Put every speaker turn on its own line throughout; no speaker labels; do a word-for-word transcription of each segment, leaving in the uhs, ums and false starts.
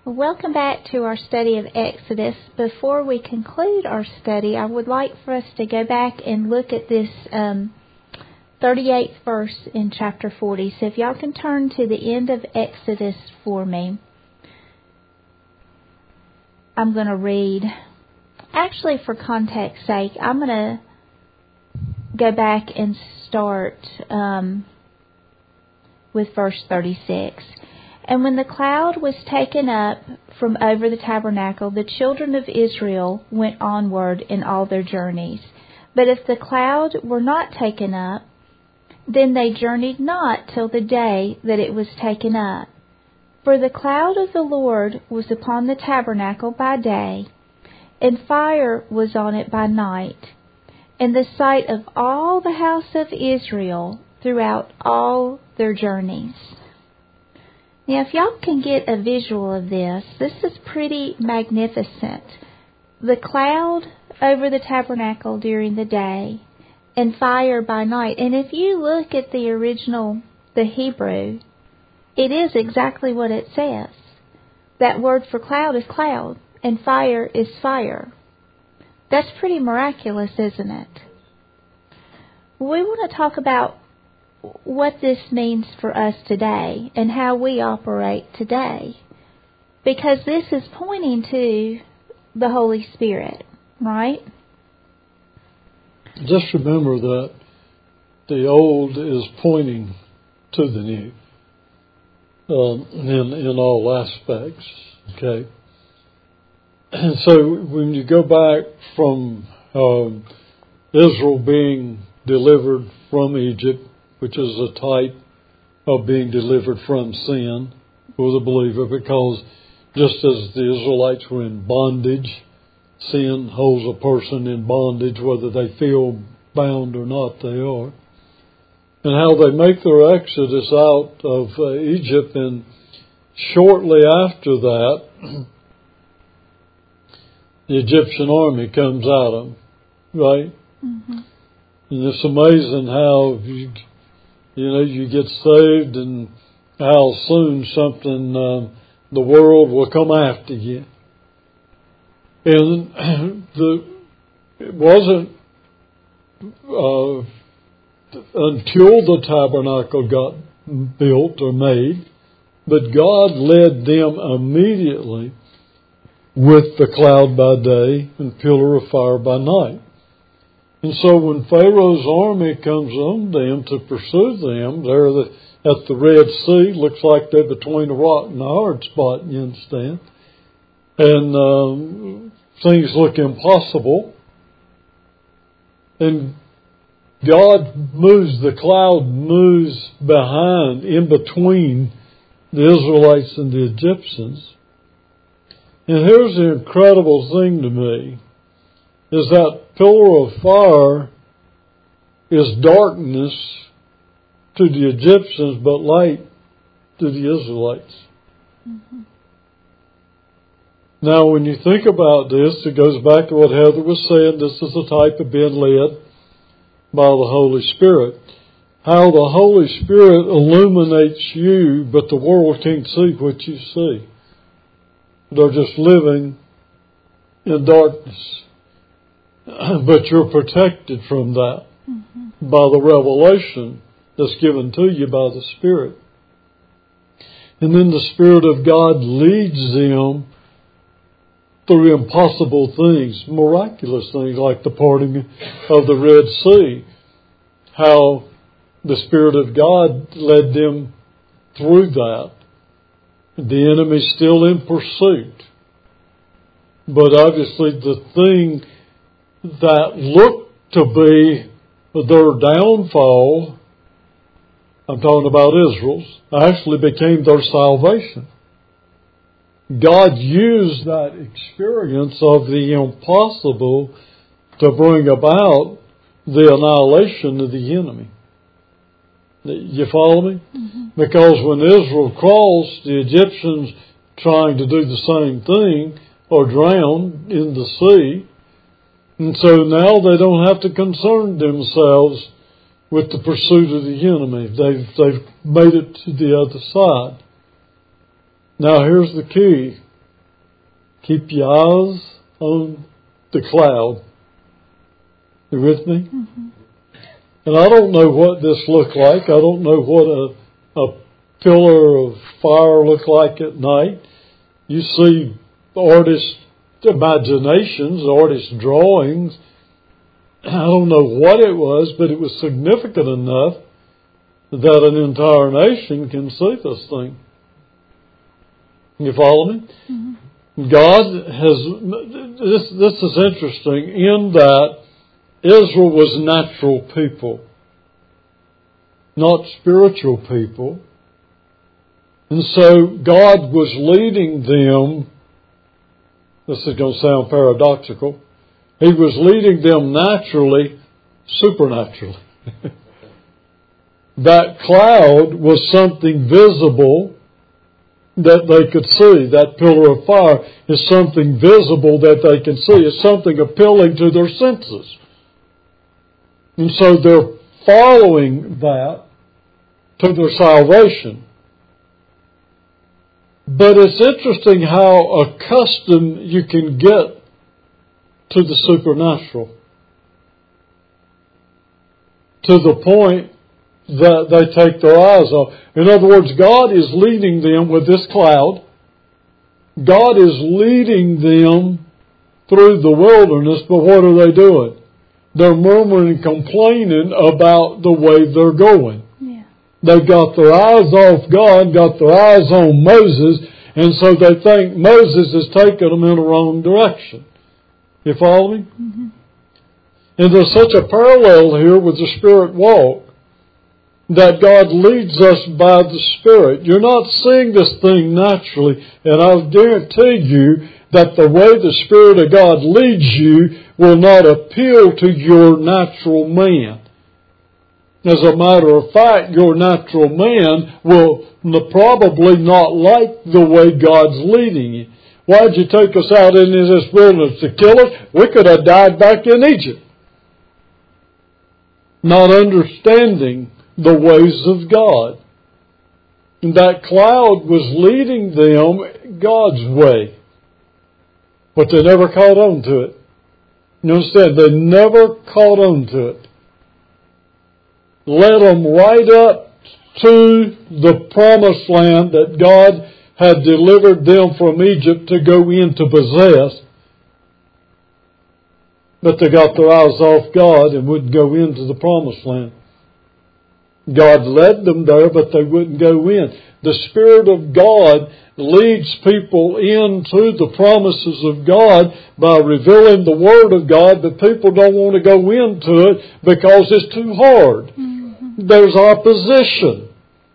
Welcome back to our study of Exodus. Before we conclude our study, I would like for us to go back and look at this um, thirty-eighth verse in chapter forty. So if y'all can turn to the end of Exodus for me. I'm going to read, actually for context's sake, I'm going to go back and start um, with verse thirty-six. And when the cloud was taken up from over the tabernacle, the children of Israel went onward in all their journeys. But if the cloud were not taken up, then they journeyed not till the day that it was taken up. For the cloud of the Lord was upon the tabernacle by day, and fire was on it by night, in the sight of all the house of Israel throughout all their journeys. Now, if y'all can get a visual of this, this is pretty magnificent. The cloud over the tabernacle during the day and fire by night. And if you look at the original, the Hebrew, it is exactly what it says. That word for cloud is cloud and fire is fire. That's pretty miraculous, isn't it? We want to talk about what this means for us today and how we operate today, because this is pointing to the Holy Spirit, right?
Just remember that the old is pointing to the new um, in, in all aspects, okay? And so when you go back from um, Israel being delivered from Egypt, which is a type of being delivered from sin for the believer, because just as the Israelites were in bondage, sin holds a person in bondage, whether they feel bound or not, they are. And how they make their exodus out of uh, Egypt, and shortly after that, the Egyptian army comes at them, right? Mm-hmm. And it's amazing how you, you know, you get saved and how soon something, um, the world will come after you. And the, it wasn't uh, until the tabernacle got built or made, but God led them immediately with the cloud by day and pillar of fire by night. And so when Pharaoh's army comes on them to pursue them, they're the, at the Red Sea. Looks like they're between a rock and a hard spot, you understand. And um, things look impossible. And God moves, the cloud moves behind, in between the Israelites and the Egyptians. And here's the incredible thing to me, is that pillar of fire is darkness to the Egyptians, but light to the Israelites. Mm-hmm. Now, when you think about this, it goes back to what Heather was saying. This is the type of being led by the Holy Spirit. How the Holy Spirit illuminates you, but the world can't see what you see. They're just living in darkness. But you're protected from that mm-hmm. by the revelation that's given to you by the Spirit. And then the Spirit of God leads them through impossible things, miraculous things, like the parting of the Red Sea. How the Spirit of God led them through that. The enemy's still in pursuit. But obviously the thing that looked to be their downfall, I'm talking about Israel's, actually became their salvation. God used that experience of the impossible to bring about the annihilation of the enemy. You follow me? Mm-hmm. Because when Israel crossed, the Egyptians trying to do the same thing are drowned in the sea. And so now they don't have to concern themselves with the pursuit of the enemy. They've, they've made it to the other side. Now here's the key. Keep your eyes on the cloud. You with me?
Mm-hmm.
And I don't know what this looked like. I don't know what a, a pillar of fire looked like at night. You see artists' imaginations, artists' drawings. I don't know what it was, but it was significant enough that an entire nation can see this thing. You follow me? Mm-hmm. God has, this, this is interesting in that Israel was natural people, not spiritual people. And so God was leading them, this is going to sound paradoxical, He was leading them naturally, supernaturally. That cloud was something visible that they could see. That pillar of fire is something visible that they can see. It's something appealing to their senses. And so they're following that to their salvation. But it's interesting how accustomed you can get to the supernatural, to the point that they take their eyes off. In other words, God is leading them with this cloud. God is leading them through the wilderness, but what are they doing? They're murmuring and complaining about the way they're going. Yeah. They've got their eyes off God, got their eyes on Moses, and so they think Moses is taking them in the wrong direction. You follow me? Mm-hmm. And there's such a parallel here with the Spirit walk, that God leads us by the Spirit. You're not seeing this thing naturally, and I'll guarantee you that the way the Spirit of God leads you will not appeal to your natural man. As a matter of fact, your natural man will probably not like the way God's leading you. Why'd you take us out into this wilderness to kill us? We could have died back in Egypt. Not understanding the ways of God. And that cloud was leading them God's way. But they never caught on to it. You understand? They never caught on to it. Led them right up to the promised land that God had delivered them from Egypt to go in to possess. But they got their eyes off God and wouldn't go into the promised land. God led them there, but they wouldn't go in. The Spirit of God leads people into the promises of God by revealing the Word of God, but people don't want to go into it because it's too hard. Mm-hmm. There's opposition.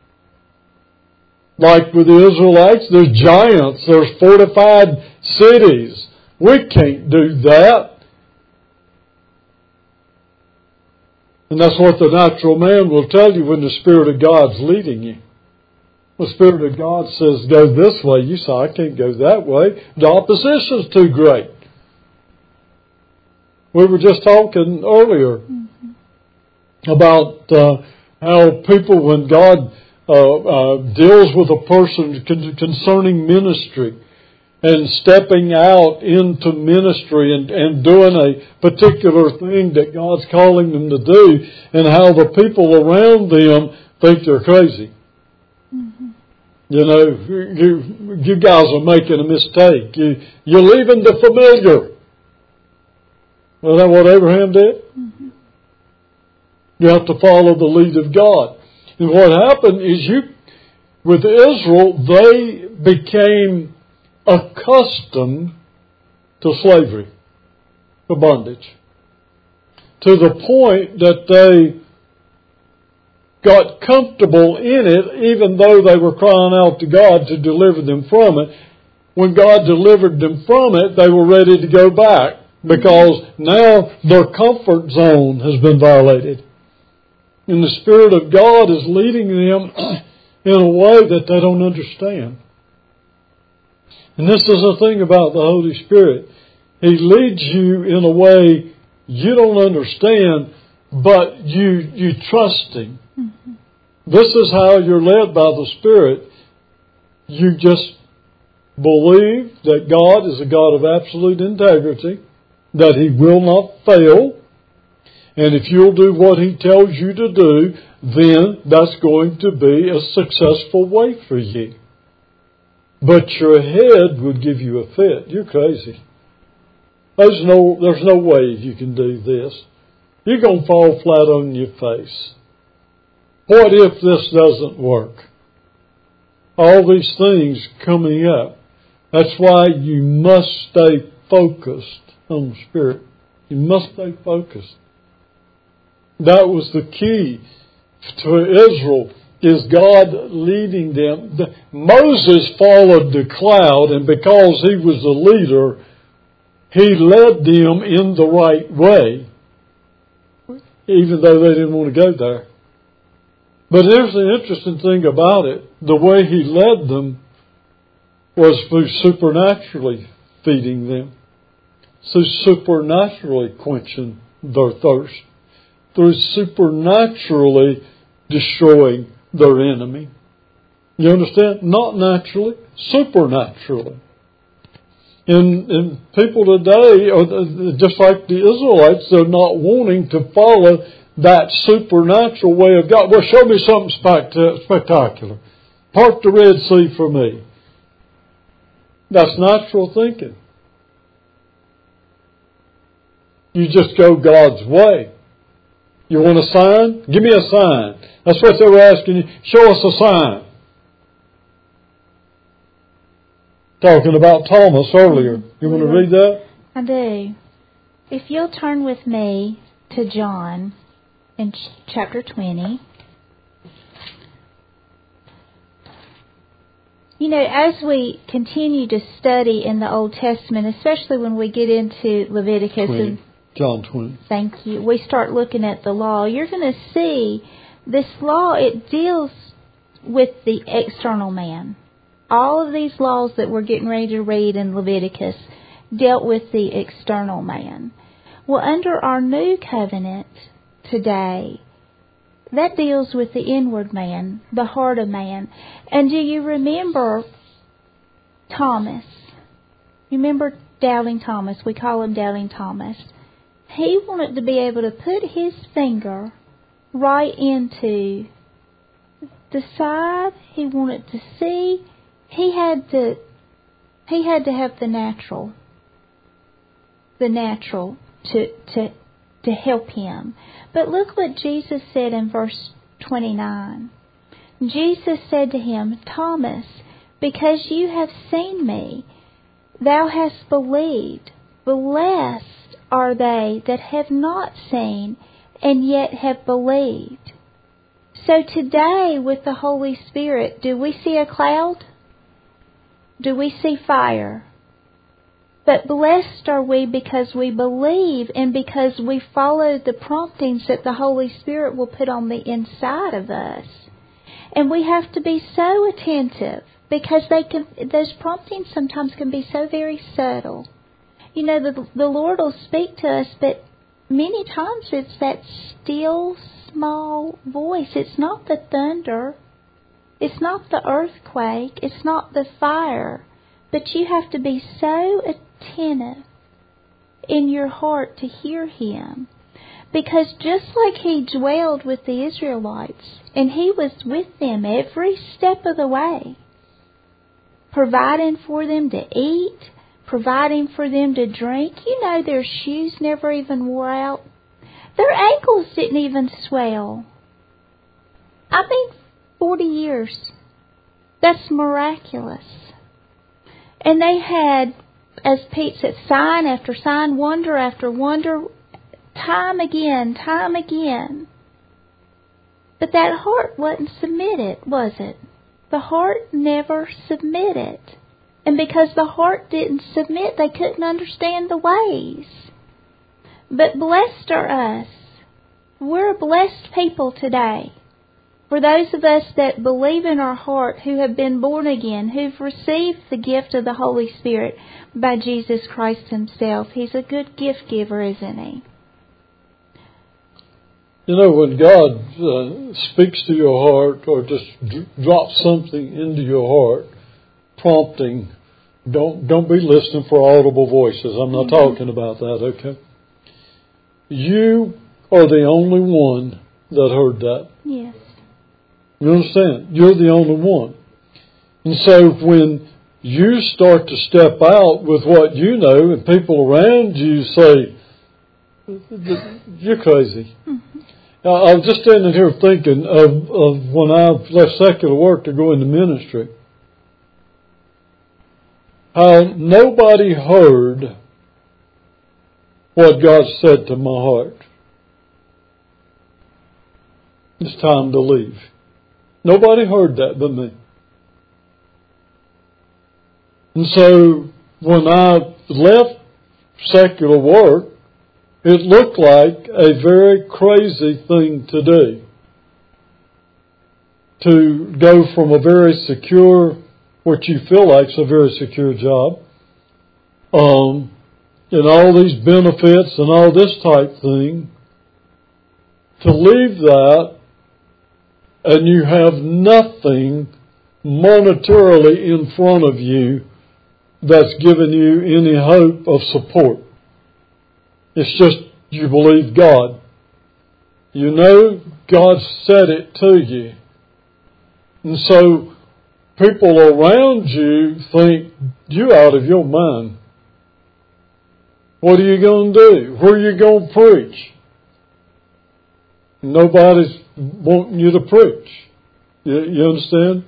Like with the Israelites, there's giants, there's fortified cities. We can't do that. And that's what the natural man will tell you when the Spirit of God's leading you. The Spirit of God says, go this way. You say, I can't go that way. The opposition's too great. We were just talking earlier mm-hmm. about uh, how people, when God uh, uh, deals with a person concerning ministry, and stepping out into ministry and, and doing a particular thing that God's calling them to do, and how the people around them think they're crazy. Mm-hmm. You know, you, you guys are making a mistake. You, you're leaving the familiar. Isn't that what Abraham did? Mm-hmm. You have to follow the lead of God. And what happened is you, with Israel, they became accustomed to slavery, to bondage, to the point that they got comfortable in it, even though they were crying out to God to deliver them from it. When God delivered them from it, they were ready to go back, because now their comfort zone has been violated. And the Spirit of God is leading them in a way that they don't understand. And this is the thing about the Holy Spirit. He leads you in a way you don't understand, but you you trust Him. Mm-hmm. This is how you're led by the Spirit. You just believe that God is a God of absolute integrity, that He will not fail, and if you'll do what He tells you to do, then that's going to be a successful way for you. But your head would give you a fit. You're crazy. There's no, there's no way you can do this. You're going to fall flat on your face. What if this doesn't work? All these things coming up. That's why you must stay focused on the Spirit. You must stay focused. That was the key to Israel, is God leading them. The, Moses followed the cloud, and because he was the leader, he led them in the right way, even though they didn't want to go there. But here's the interesting thing about it. The way he led them was through supernaturally feeding them, through supernaturally quenching their thirst, through supernaturally destroying their enemy. You understand? Not naturally, supernaturally. And, and people today, are just like the Israelites, they're not wanting to follow that supernatural way of God. Well, show me something spect- spectacular. Part the Red Sea for me. That's natural thinking. You just go God's way. You want a sign? Give me a sign. That's what they were asking you. Show us a sign. Talking about Thomas earlier. You want to read that?
I do. If you'll turn with me to John in ch- chapter twenty. You know, as we continue to study in the Old Testament, especially when we get into Leviticus
twenty.
and
John twenty.
Thank you. We start looking at the law. You're going to see this law, it deals with the external man. All of these laws that we're getting ready to read in Leviticus dealt with the external man. Well, under our new covenant today, that deals with the inward man, the heart of man. And do you remember Thomas? You remember Doubting Thomas? We call him Doubting Thomas. He wanted to be able to put his finger right into the side. He wanted to see. He had to. He had to have the natural. The natural to to to help him. But look what Jesus said in verse twenty-nine. Jesus said to him, Thomas, because you have seen me, thou hast believed. Blessed are they that have not seen and yet have believed. So today with the Holy Spirit, do we see a cloud? Do we see fire? But blessed are we because we believe and because we follow the promptings that the Holy Spirit will put on the inside of us. And we have to be so attentive because they can, those promptings sometimes can be so very subtle. You know, the, the Lord will speak to us, but many times it's that still, small voice. It's not the thunder. It's not the earthquake. It's not the fire. But you have to be so attentive in your heart to hear Him. Because just like He dwelled with the Israelites, and He was with them every step of the way, providing for them to eat, providing for them to drink. You know, their shoes never even wore out. Their ankles didn't even swell. I mean, forty years. That's miraculous. And they had, as Pete said, sign after sign, wonder after wonder, time again, time again. But that heart wasn't submitted, was it? The heart never submitted. And because the heart didn't submit, they couldn't understand the ways. But blessed are us. We're a blessed people today. For those of us that believe in our heart, who have been born again, who've received the gift of the Holy Spirit by Jesus Christ Himself. He's a good gift giver, isn't He?
You know, when God uh, speaks to your heart or just d- drops something into your heart, prompting Don't don't be listening for audible voices. I'm not talking about that, okay? You are the only one that heard that.
Yes.
You understand? You're the only one. And so when you start to step out with what you know and people around you say, you're crazy. Mm-hmm. I was just standing here thinking of, of when I left secular work to go into ministry. How nobody heard what God said to my heart. It's time to leave. Nobody heard that but me. And so when I left secular work, it looked like a very crazy thing to do. To go from a very secure, what you feel like is a very secure job, um, and all these benefits and all this type thing, to leave that and you have nothing monetarily in front of you that's given you any hope of support. It's just you believe God. You know God said it to you. And so people around you think you're out of your mind. What are you going to do? Where are you going to preach? Nobody's wanting you to preach. You, you understand?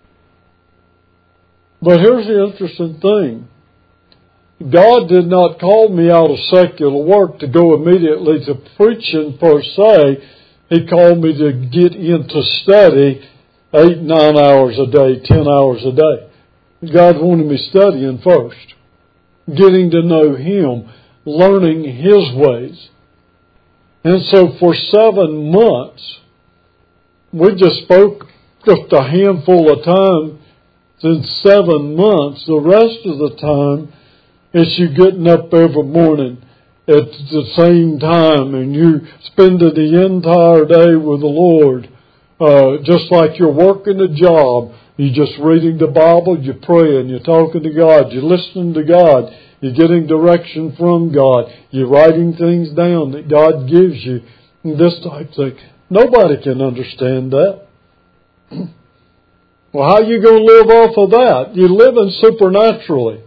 But here's the interesting thing. God did not call me out of secular work to go immediately to preaching per se. He called me to get into study eight, nine hours a day, ten hours a day. God wanted me studying first, getting to know Him, learning His ways. And so for seven months, we just spoke just a handful of times in seven months. The rest of the time, it's you getting up every morning at the same time and you spending the entire day with the Lord. Uh, just like you're working a job, you're just reading the Bible, you're praying, you're talking to God, you're listening to God, you're getting direction from God, you're writing things down that God gives you, and this type of thing. Nobody can understand that. Well, how are you going to live off of that? You're living supernaturally.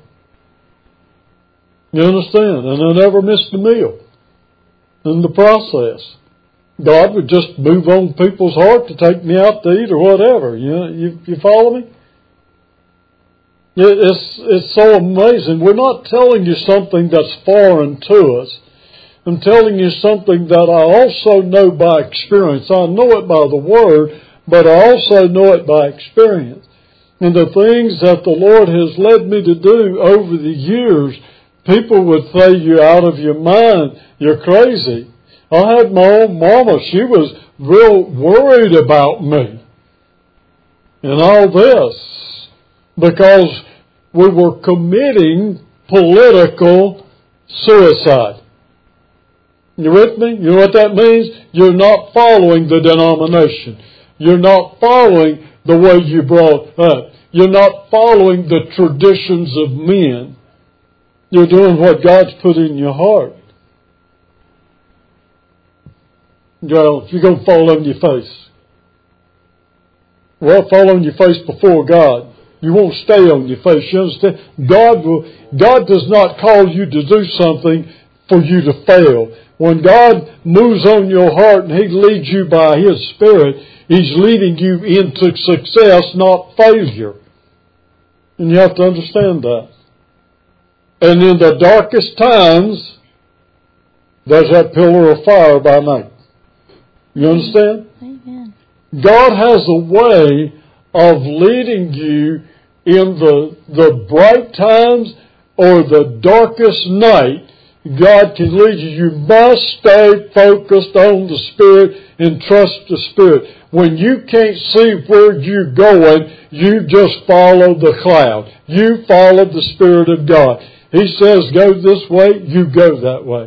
You understand? And I never missed a meal in the process. God would just move on people's heart to take me out to eat or whatever. You know, you, you follow me? It, it's, it's so amazing. We're not telling you something that's foreign to us. I'm telling you something that I also know by experience. I know it by the Word, but I also know it by experience. And the things that the Lord has led me to do over the years, people would say you're out of your mind, you're crazy. I had my own mama, she was real worried about me and all this because we were committing political suicide. You with me? You know what that means? You're not following the denomination. You're not following the way you brought up. You're not following the traditions of men. You're doing what God's put in your heart. Well, you're going to fall on your face. Well, fall on your face before God. You won't stay on your face. You understand? God will, God does not call you to do something for you to fail. When God moves on your heart and He leads you by His Spirit, He's leading you into success, not failure. And you have to understand that. And in the darkest times, there's that pillar of fire by night. You understand?
Amen. God
has a way of leading you in the, the bright times or the darkest night. God can lead you. You must stay focused on the Spirit and trust the Spirit. When you can't see where you're going, you just follow the cloud. You follow the Spirit of God. He says, go this way, you go that way.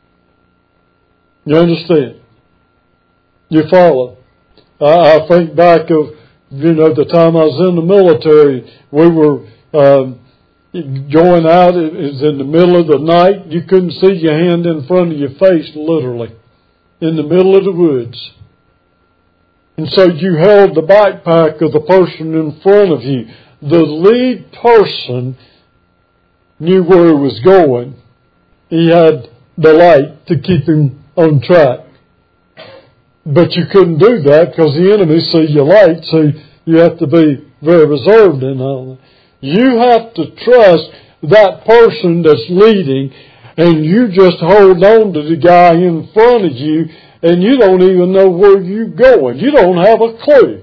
You understand? You follow. I, I think back of, you know, the time I was in the military, we were, um, Going out, it was in the middle of the night. You couldn't see your hand in front of your face, literally, in the middle of the woods. And so you held the backpack of the person in front of you. The lead person knew where he was going. He had the light to keep him on track. But you couldn't do that because the enemy see your light, so you have to be very reserved in all that. You have to trust that person that's leading, and you just hold on to the guy in front of you, and you don't even know where you're going. You don't have a clue.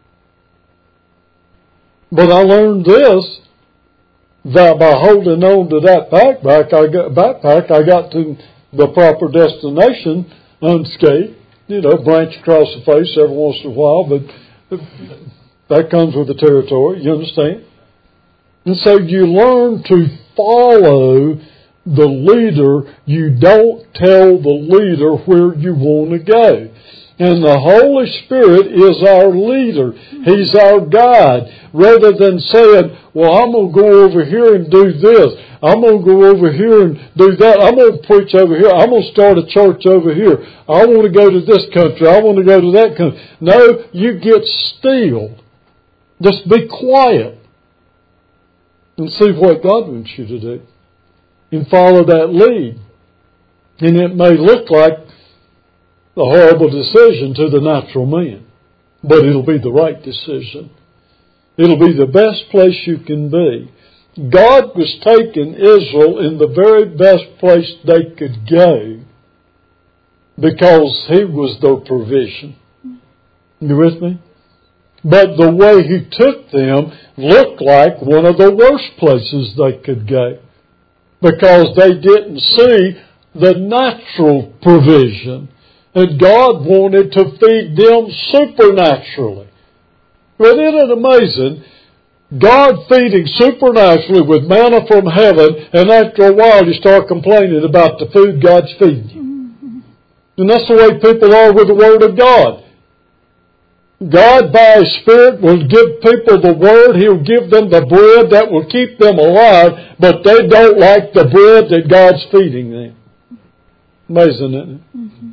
But I learned this, that by holding on to that backpack, I got, backpack, I got to the proper destination unscathed. You know, branch across the face every once in a while, but that comes with the territory, you understand? And so you learn to follow the leader. You don't tell the leader where you want to go. And the Holy Spirit is our leader. He's our guide. Rather than saying, well, I'm going to go over here and do this. I'm going to go over here and do that. I'm going to preach over here. I'm going to start a church over here. I want to go to this country. I want to go to that country. No, you get still. Just be quiet and see what God wants you to do. And follow that lead. And it may look like a horrible decision to the natural man, but it'll be the right decision. It'll be the best place you can be. God was taking Israel in the very best place they could go because He was their provision. You with me? But the way He took them looked like one of the worst places they could go because they didn't see the natural provision. And God wanted to feed them supernaturally. But isn't it amazing? God feeding supernaturally with manna from heaven, and after a while you start complaining about the food God's feeding you. And that's the way people are with the Word of God. God, by His Spirit, will give people the Word. He'll give them the bread that will keep them alive, but they don't like the bread that God's feeding them. Amazing, isn't it? Mm-hmm.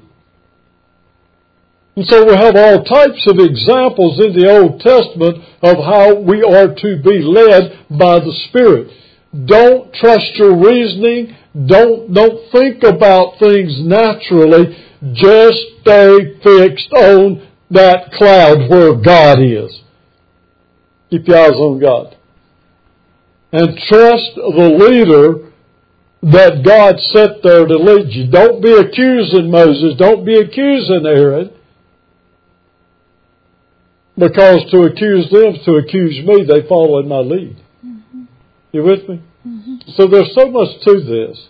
And so we have all types of examples in the Old Testament of how we are to be led by the Spirit. Don't trust your reasoning. Don't, don't think about things naturally. Just stay fixed on that cloud where God is. Keep your eyes on God. And trust the leader that God set there to lead you. Don't be accusing Moses. Don't be accusing Aaron. Because to accuse them is to accuse me. They follow in my lead. Mm-hmm. You with me? Mm-hmm. So there's so much to this.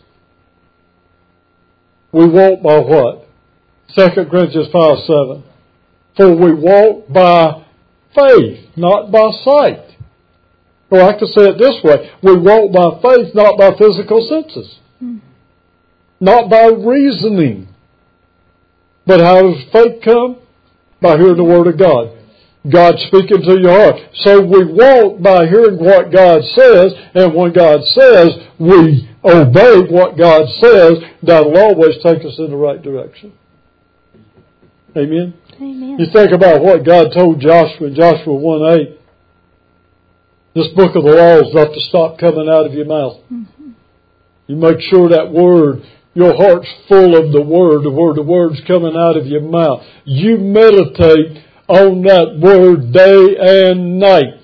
We walk by what? Second Corinthians five seven. For we walk by faith, not by sight. Or I could say it this way. We walk by faith, not by physical senses. Mm-hmm. Not by reasoning. But how does faith come? By hearing the Word of God. God speaking to your heart. So we walk by hearing what God says, and when God says, we obey what God says, that will always take us in the right direction. Amen?
Amen.
You think about what God told Joshua in Joshua one eight. This book of the law is not to stop coming out of your mouth. Mm-hmm. You make sure that word, your heart's full of the word, the word, the word's coming out of your mouth. You meditate on that word day and night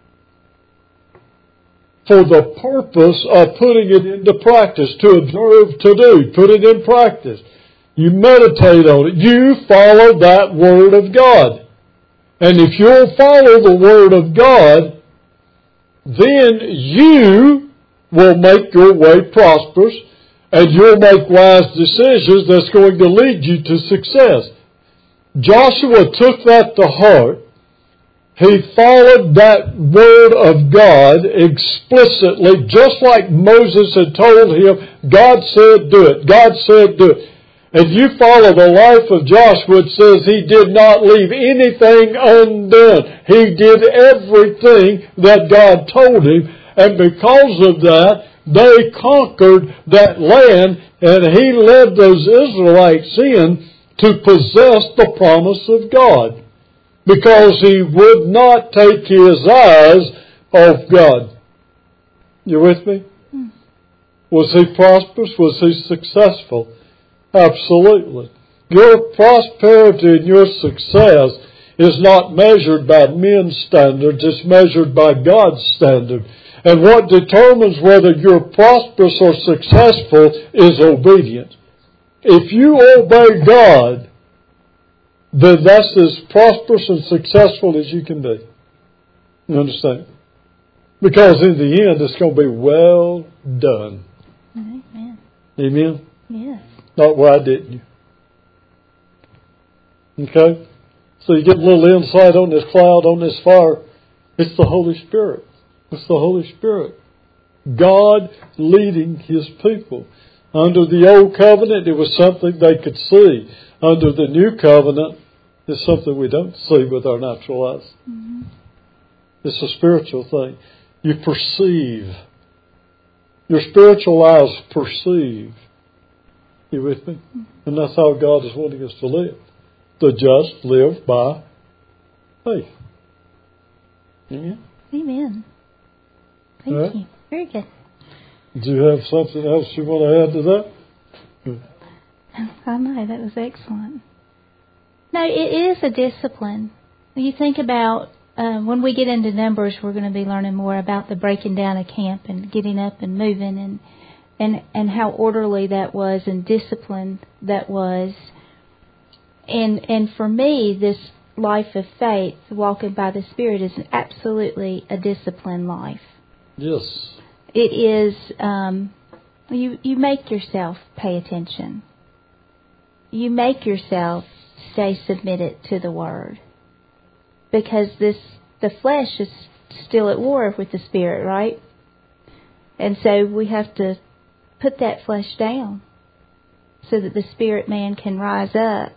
for the purpose of putting it into practice, to observe, to do, put it in practice. You meditate on it. You follow that Word of God. And if you'll follow the Word of God, then you will make your way prosperous and you'll make wise decisions that's going to lead you to success. Joshua took that to heart. He followed that Word of God explicitly, just like Moses had told him. God said do it. God said do it. And you follow the life of Joshua, it says he did not leave anything undone. He did everything that God told him. And because of that, they conquered that land, and He led those Israelites in to possess the promise of God, because He would not take His eyes off God. You with me? Hmm. Was He prosperous? Was He successful? Absolutely. Your prosperity and your success is not measured by men's standards, it's measured by God's standard. And what determines whether you're prosperous or successful is obedience. If you obey God, then that's as prosperous and successful as you can be. You understand? Because in the end, it's going to be well done.
Amen.
Amen?
Yes.
Not why didn't you? Okay? So you get a little insight on this cloud, on this fire. It's the Holy Spirit. It's the Holy Spirit. God leading His people. Under the old covenant, it was something they could see. Under the new covenant, it's something we don't see with our natural eyes. Mm-hmm. It's a spiritual thing. You perceive. Your spiritual eyes perceive. You with me? Mm-hmm. And that's how God is wanting us to live. The just live by faith. Amen?
Amen. Thank
right.
you. Very good.
Do you have something else you want to add to that?
I know, that was excellent. No, it is a discipline. You think about, uh, when we get into Numbers, we're going to be learning more about the breaking down of camp and getting up and moving and, and, and how orderly that was and disciplined that was. And, and for me, this life of faith, walking by the Spirit, is absolutely a disciplined life.
Yes.
It is, um, you, you make yourself pay attention. You make yourself stay submitted to the Word. Because this, the flesh is still at war with the Spirit, right? And so we have to put that flesh down so that the Spirit man can rise up.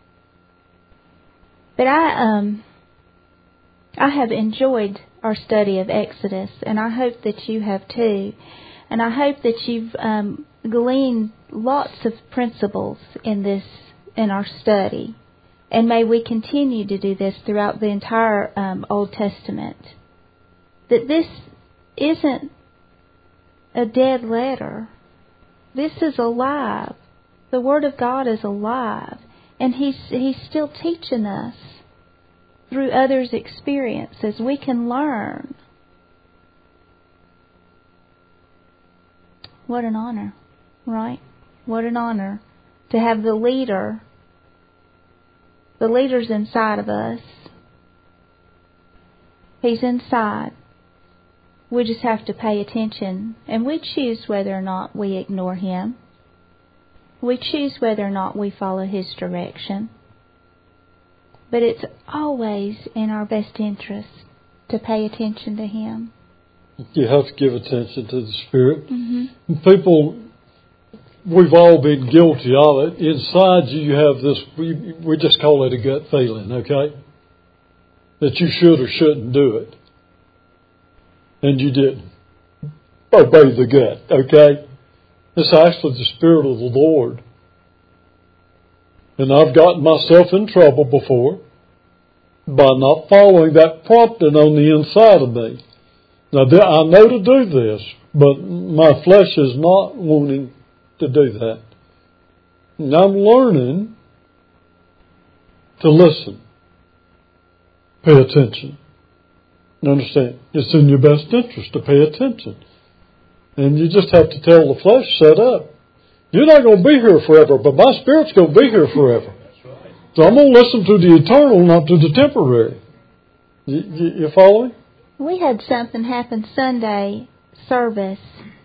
But I, um, I have enjoyed our study of Exodus, and I hope that you have too. And I hope that you've um, gleaned lots of principles in this, in our study. And may we continue to do this throughout the entire um, Old Testament. That this isn't a dead letter. This is alive. The Word of God is alive. And He's, He's still teaching us through others' experiences. We can learn. What an honor, right? What an honor to have the leader, the leader's inside of us. He's inside. We just have to pay attention, and we choose whether or not we ignore Him. We choose whether or not we follow His direction. But it's always in our best interest to pay attention to Him.
You have to give attention to the Spirit.
Mm-hmm.
People, we've all been guilty of it. Inside you, you have this, we, we just call it a gut feeling, okay? That you should or shouldn't do it. And you didn't. Obey the gut, okay? It's actually the Spirit of the Lord. And I've gotten myself in trouble before by not following that prompting on the inside of me. Now, I know to do this, but my flesh is not wanting to do that. And I'm learning to listen. Pay attention. You understand? It's in your best interest to pay attention. And you just have to tell the flesh, shut up. You're not going to be here forever, but my Spirit's going to be here forever. So I'm going to listen to the eternal, not to the temporary. You, you, you following?
We had something happen Sunday service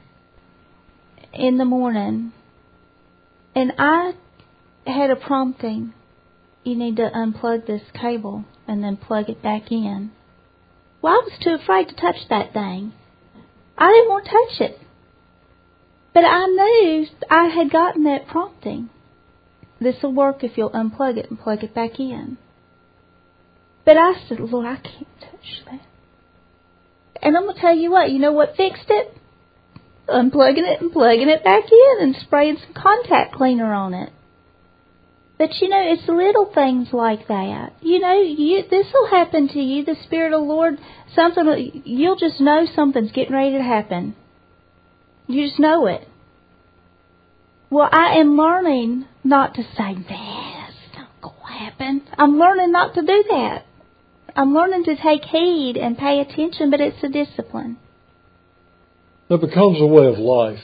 in the morning, and I had a prompting. You need to unplug this cable and then plug it back in. Well, I was too afraid to touch that thing. I didn't want to touch it. But I knew I had gotten that prompting. This will work if you'll unplug it and plug it back in. But I said, Lord, I can't touch that. And I'm going to tell you what, you know what fixed it? Unplugging it and plugging it back in and spraying some contact cleaner on it. But, you know, it's little things like that. You know, you, this will happen to you. The Spirit of the Lord, something, you'll just know something's getting ready to happen. You just know it. Well, I am learning not to say, man, that's not going to happen. I'm learning not to do that. I'm learning to take heed and pay attention, but it's a discipline.
It becomes a way of life.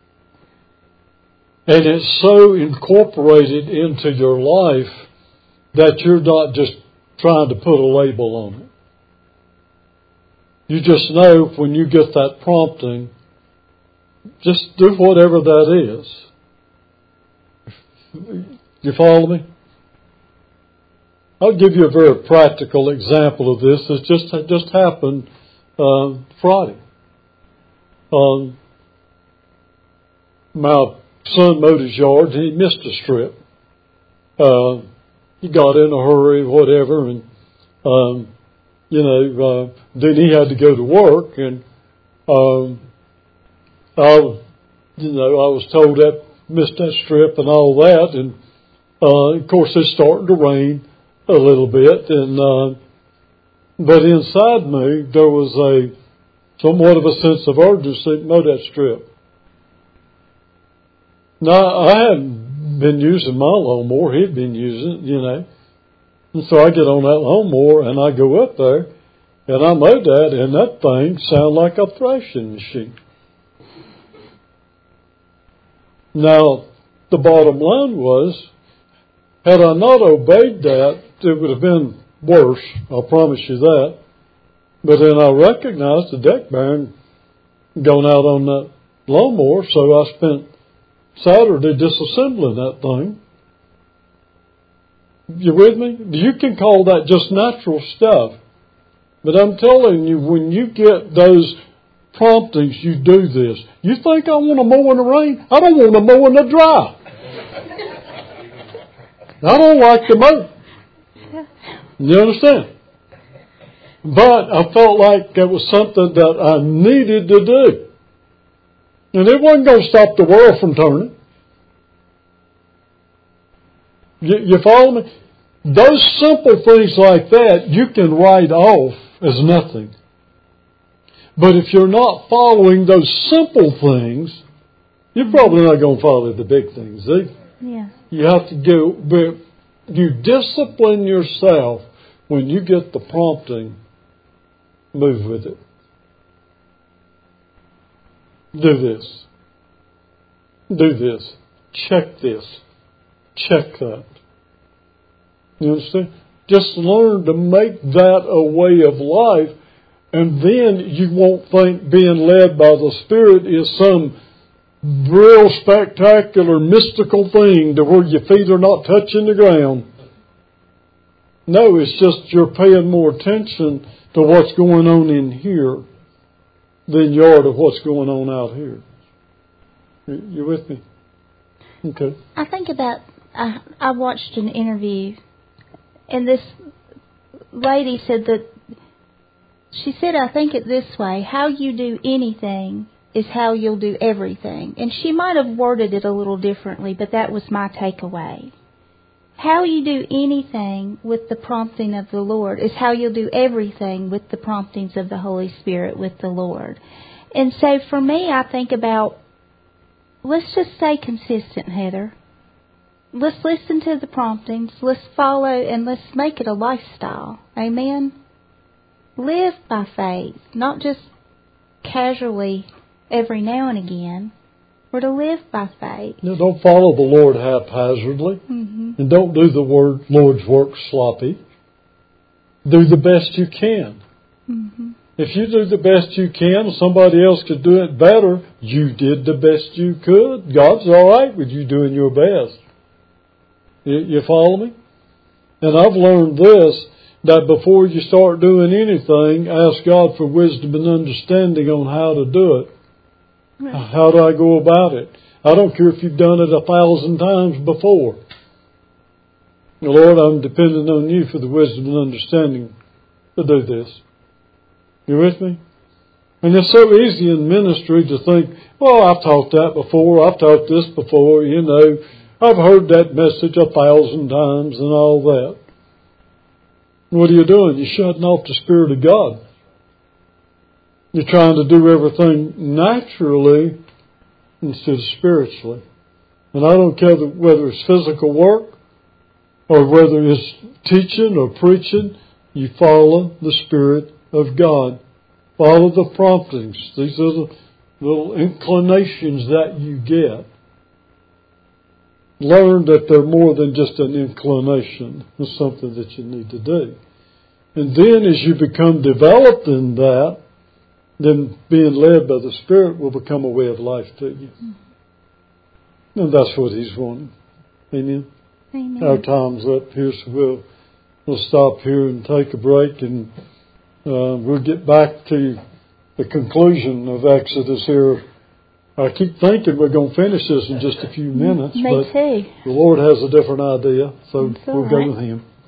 And it's so incorporated into your life that you're not just trying to put a label on it. You just know when you get that prompting, just do whatever that is. You follow me? I'll give you a very practical example of this. It just it just happened uh, Friday. Um, my son mowed his yard and he missed a strip. Uh, he got in a hurry, whatever, and um, you know, uh, then he had to go to work, and um, I, you know, I was told that missed that strip and all that, and uh, of course it's starting to rain a little bit, and uh, but inside me there was a somewhat of a sense of urgency to mow that strip. Now, I hadn't been using my lawnmower. He'd been using it, you know. And so I get on that lawnmower and I go up there and I mow that, and that thing sounded like a threshing machine. Now, the bottom line was, had I not obeyed that, it would have been worse. I'll promise you that. But then I recognized the deck bearing going out on that lawnmower, so I spent Saturday disassembling that thing. You with me? You can call that just natural stuff. But I'm telling you, when you get those promptings, you do this. You think I want to mow in the rain? I don't want to mow in the dry. I don't like to mow. You understand? But I felt like it was something that I needed to do. And it wasn't going to stop the world from turning. You, you follow me? Those simple things like that, you can write off as nothing. But if you're not following those simple things, you're probably not going to follow the big things, see?
Yeah.
You have to go, but you discipline yourself when you get the prompting, move with it. Do this. Do this. Check this. Check that. You understand? Just learn to make that a way of life, and then you won't think being led by the Spirit is some real spectacular mystical thing to where your feet are not touching the ground. No, it's just you're paying more attention to what's going on in here than you are to what's going on out here. You with me? Okay.
I think about, I, I watched an interview, and this lady said that, she said, I think it this way, how you do anything is how you'll do everything. And she might have worded it a little differently, but that was my takeaway. How you do anything with the prompting of the Lord is how you'll do everything with the promptings of the Holy Spirit with the Lord. And so for me, I think about, let's just stay consistent, Heather. Let's listen to the promptings. Let's follow, and let's make it a lifestyle. Amen? Live by faith, not just casually every now and again. We're to live by faith.
You know, don't follow the Lord haphazardly. Mm-hmm. And don't do the word, Lord's work sloppy. Do the best you can. Mm-hmm. If you do the best you can and somebody else could do it better, you did the best you could. God's all right with you doing your best. You, you follow me? And I've learned this, that before you start doing anything, ask God for wisdom and understanding on how to do it. Right. How do I go about it? I don't care if you've done it a thousand times before. Lord, I'm dependent on you for the wisdom and understanding to do this. You with me? And it's so easy in ministry to think, well, I've taught that before, I've taught this before, you know, I've heard that message a thousand times and all that. What are you doing? You're shutting off the Spirit of God. You're trying to do everything naturally instead of spiritually. And I don't care whether it's physical work or whether it's teaching or preaching, you follow the Spirit of God. Follow the promptings. These are the little inclinations that you get. Learn that they're more than just an inclination. It's something that you need to do. And then as you become developed in that, then being led by the Spirit will become a way of life to you. And that's what He's wanting. Amen?
Amen.
Our time's up here, so we'll, we'll stop here and take a break, and uh, we'll get back to the conclusion of Exodus here. I keep thinking we're going to finish this in just a few minutes,
Me
but
too.
the Lord has a different idea, so
That's
we'll
all
go
right.
with Him.